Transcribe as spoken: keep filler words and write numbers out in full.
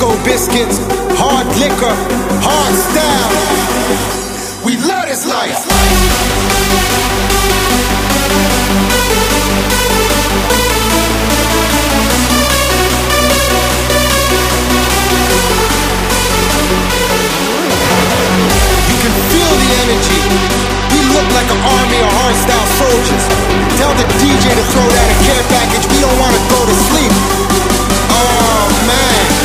Cisco biscuits, hard liquor, hard style. We love this life. You can feel the energy. We look like an army of hardstyle soldiers. Tell the D J to throw that a camp